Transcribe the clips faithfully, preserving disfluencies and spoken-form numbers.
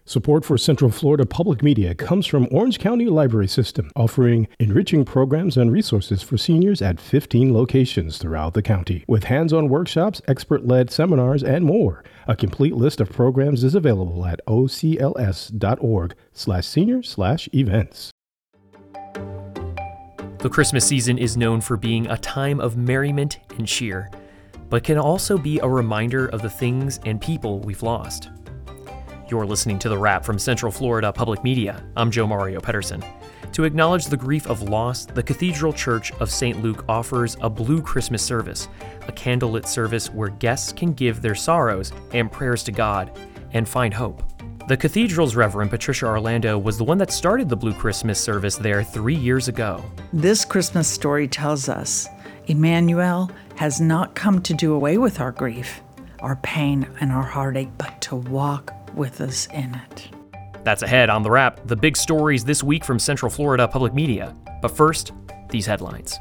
Support for Central Florida Public Media comes from Orange County Library System, offering enriching programs and resources for seniors at fifteen locations throughout the county, with hands-on workshops, expert-led seminars, and more. A complete list of programs is available at ocls.org slash senior slash events. The Christmas season is known for being a time of merriment and cheer, but can also be a reminder of the things and people we've lost. You're listening to The Wrap from Central Florida Public Media. I'm Joe Mario Pedersen. To acknowledge the grief of loss, the Cathedral Church of Saint Luke offers a Blue Christmas service, a candlelit service where guests can give their sorrows and prayers to God and find hope. The Cathedral's Reverend Patricia Orlando was the one that started the Blue Christmas service there three years ago. This Christmas story tells us Emmanuel has not come to do away with our grief, our pain, and our heartache, but to walk with us in it. That's ahead on The Wrap, the big stories this week from Central Florida Public Media. But first, these headlines.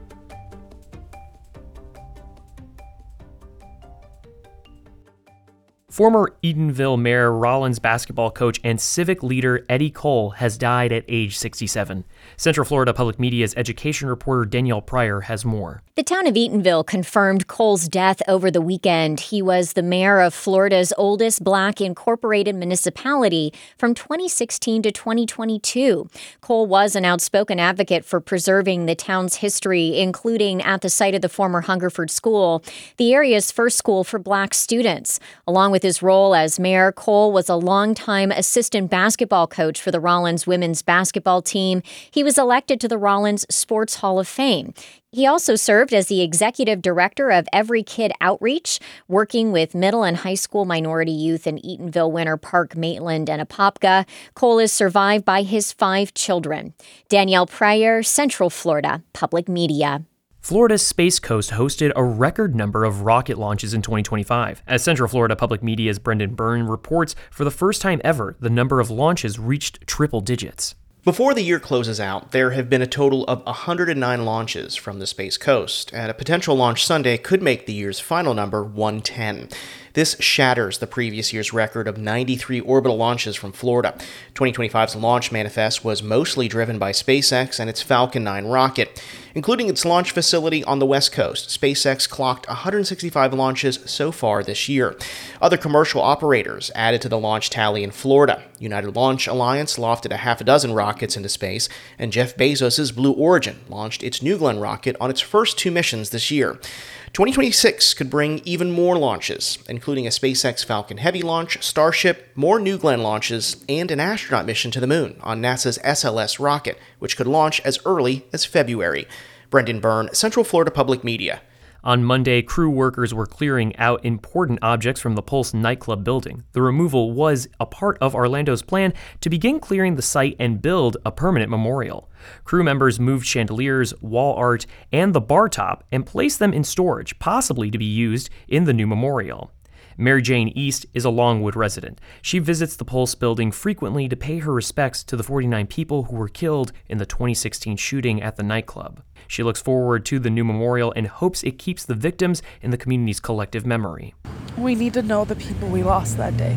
Former Eatonville Mayor, Rollins basketball coach, and civic leader Eddie Cole has died at age sixty-seven. Central Florida Public Media's education reporter Danielle Pryor has more. The town of Eatonville confirmed Cole's death over the weekend. He was the mayor of Florida's oldest Black incorporated municipality from twenty sixteen to twenty twenty-two. Cole was an outspoken advocate for preserving the town's history, including at the site of the former Hungerford School, the area's first school for Black students. Along with his role as mayor, Cole was a longtime assistant basketball coach for the Rollins women's basketball team. He was elected to the Rollins Sports Hall of Fame. He also served as the executive director of Every Kid Outreach, working with middle and high school minority youth in Eatonville, Winter Park, Maitland, and Apopka. Cole is survived by his five children. Danielle Pryor, Central Florida Public Media. Florida's Space Coast hosted a record number of rocket launches in twenty twenty-five. As Central Florida Public Media's Brendan Byrne reports, for the first time ever, the number of launches reached triple digits. Before the year closes out, there have been a total of one hundred nine launches from the Space Coast, and a potential launch Sunday could make the year's final number one hundred ten. This shatters the previous year's record of ninety-three orbital launches from Florida. twenty twenty-five's launch manifest was mostly driven by SpaceX and its Falcon nine rocket. Including its launch facility on the West Coast, SpaceX clocked one hundred sixty-five launches so far this year. Other commercial operators added to the launch tally in Florida. United Launch Alliance lofted a half a dozen rockets into space, and Jeff Bezos' Blue Origin launched its New Glenn rocket on its first two missions this year. twenty twenty-six could bring even more launches, including a SpaceX Falcon Heavy launch, Starship, more New Glenn launches, and an astronaut mission to the moon on NASA's S L S rocket, which could launch as early as February. Brendan Byrne, Central Florida Public Media. On Monday, crew workers were clearing out important objects from the Pulse nightclub building. The removal was a part of Orlando's plan to begin clearing the site and build a permanent memorial. Crew members moved chandeliers, wall art, and the bar top and placed them in storage, possibly to be used in the new memorial. Mary Jane East is a Longwood resident. She visits the Pulse building frequently to pay her respects to the forty-nine people who were killed in the twenty sixteen shooting at the nightclub. She looks forward to the new memorial and hopes it keeps the victims in the community's collective memory. We need to know the people we lost that day.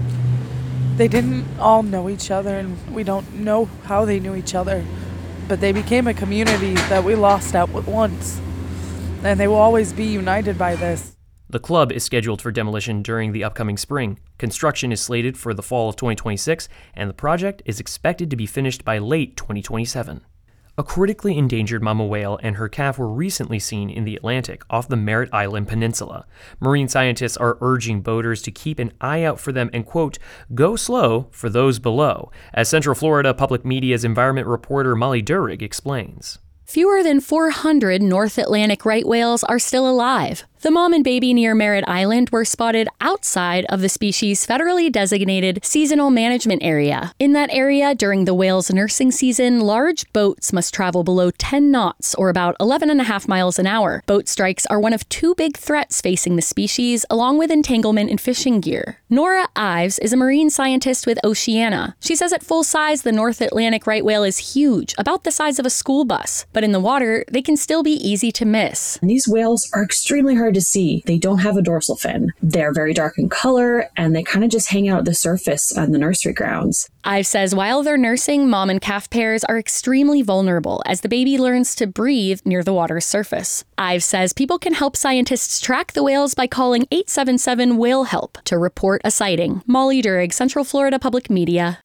They didn't all know each other, and we don't know how they knew each other, but they became a community that we lost out at once, and they will always be united by this. The club is scheduled for demolition during the upcoming spring. Construction is slated for the fall of twenty twenty-six, and the project is expected to be finished by late twenty twenty-seven. A critically endangered mama whale and her calf were recently seen in the Atlantic off the Merritt Island Peninsula. Marine scientists are urging boaters to keep an eye out for them and, quote, go slow for those below, as Central Florida Public Media's environment reporter Molly Durig explains. Fewer than four hundred North Atlantic right whales are still alive. The mom and baby near Merritt Island were spotted outside of the species' federally designated seasonal management area. In that area, during the whale's nursing season, large boats must travel below ten knots, or about eleven and a half miles an hour. Boat strikes are one of two big threats facing the species, along with entanglement in fishing gear. Nora Ives is a marine scientist with Oceana. She says at full size, the North Atlantic right whale is huge, about the size of a school bus. But in the water, they can still be easy to miss. These whales are extremely hard hard to see. They don't have a dorsal fin. They're very dark in color, and they kind of just hang out at the surface on the nursery grounds. Ives says while they're nursing, mom and calf pairs are extremely vulnerable as the baby learns to breathe near the water's surface. Ives says people can help scientists track the whales by calling eight seven seven whale help to report a sighting. Molly Durig, Central Florida Public Media.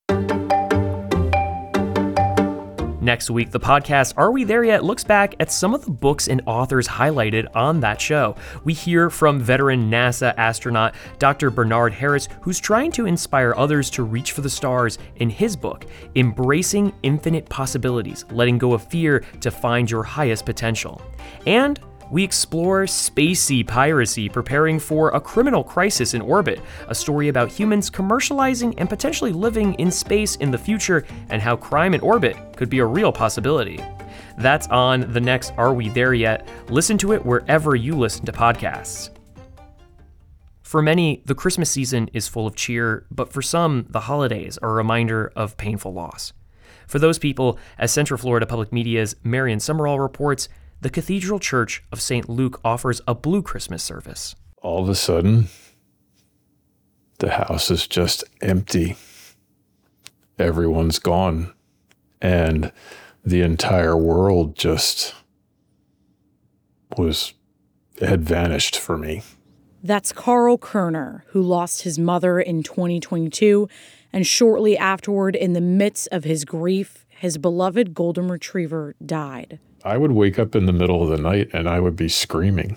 Next week, the podcast Are We There Yet looks back at some of the books and authors highlighted on that show. We hear from veteran NASA astronaut Doctor Bernard Harris, who's trying to inspire others to reach for the stars in his book, Embracing Infinite Possibilities, Letting Go of Fear to Find Your Highest Potential. And we explore spacey piracy preparing for a criminal crisis in orbit, a story about humans commercializing and potentially living in space in the future, and how crime in orbit could be a real possibility. That's on the next Are We There Yet? Listen to it wherever you listen to podcasts. For many, the Christmas season is full of cheer, but for some, the holidays are a reminder of painful loss. For those people, as Central Florida Public Media's Marion Summerall reports, the Cathedral Church of Saint Luke offers a Blue Christmas service. All of a sudden, the house is just empty. Everyone's gone. And the entire world just was, had vanished for me. That's Carl Kerner, who lost his mother in twenty twenty-two, and shortly afterward, in the midst of his grief, his beloved golden retriever died. I would wake up in the middle of the night and I would be screaming.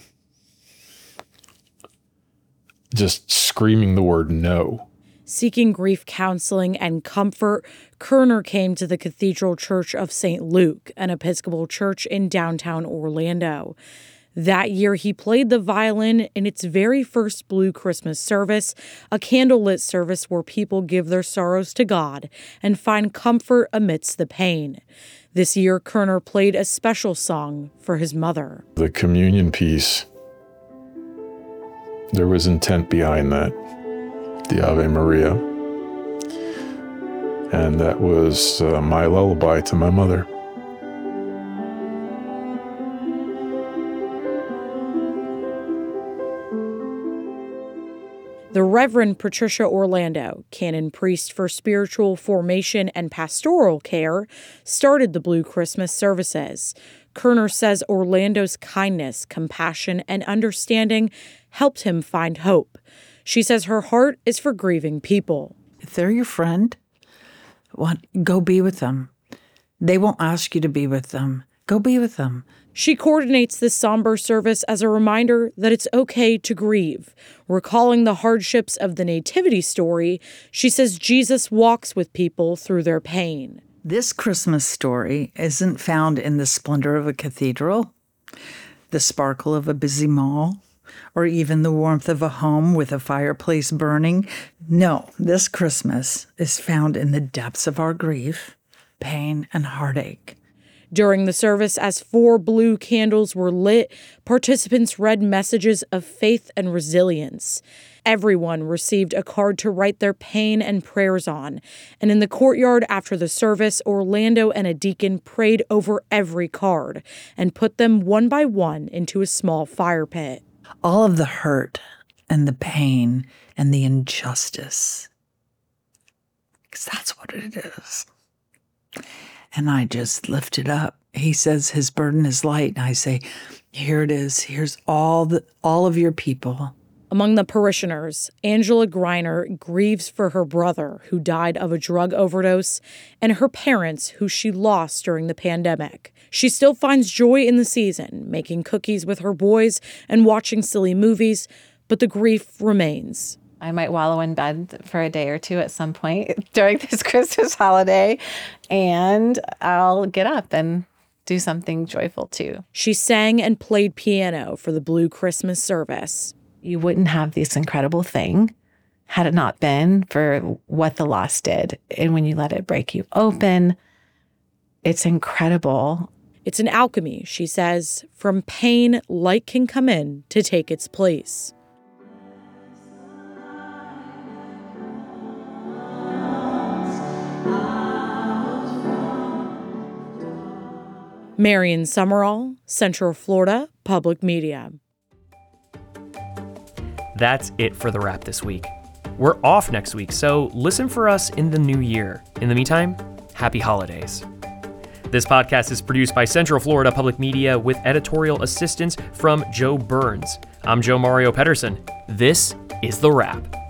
Just screaming the word no. Seeking grief counseling and comfort, Kerner came to the Cathedral Church of Saint Luke, an Episcopal church in downtown Orlando. That year, he played the violin in its very first Blue Christmas service, a candlelit service where people give their sorrows to God and find comfort amidst the pain. This year, Kerner played a special song for his mother. The communion piece, there was intent behind that, the Ave Maria. And that was uh, my lullaby to my mother. The Reverend Patricia Orlando, canon priest for spiritual formation and pastoral care, started the Blue Christmas services. Kerner says Orlando's kindness, compassion, and understanding helped him find hope. She says her heart is for grieving people. If they're your friend, what, go be with them. They won't ask you to be with them. Go be with them. She coordinates this somber service as a reminder that it's okay to grieve. Recalling the hardships of the nativity story, she says Jesus walks with people through their pain. This Christmas story isn't found in the splendor of a cathedral, the sparkle of a busy mall, or even the warmth of a home with a fireplace burning. No, this Christmas is found in the depths of our grief, pain, and heartache. During the service, as four blue candles were lit, participants read messages of faith and resilience. Everyone received a card to write their pain and prayers on. And in the courtyard after the service, Orlando and a deacon prayed over every card and put them one by one into a small fire pit. All of the hurt and the pain and the injustice, because that's what it is. And I just lift it up. He says his burden is light. And I say, here it is. Here's all the all of your people. Among the parishioners, Angela Greiner grieves for her brother who died of a drug overdose and her parents who she lost during the pandemic. She still finds joy in the season, making cookies with her boys and watching silly movies, but the grief remains. I might wallow in bed for a day or two at some point during this Christmas holiday, and I'll get up and do something joyful too. She sang and played piano for the Blue Christmas service. You wouldn't have this incredible thing had it not been for what the loss did. And when you let it break you open, it's incredible. It's an alchemy, she says. From pain, light can come in to take its place. Marion Summerall, Central Florida Public Media. that's it for The Wrap this week. We're off next week, so listen for us in the new year. In the meantime, happy holidays. This podcast is produced by Central Florida Public Media with editorial assistance from Joe Burns. I'm Joe Mario Pedersen. This is The Wrap.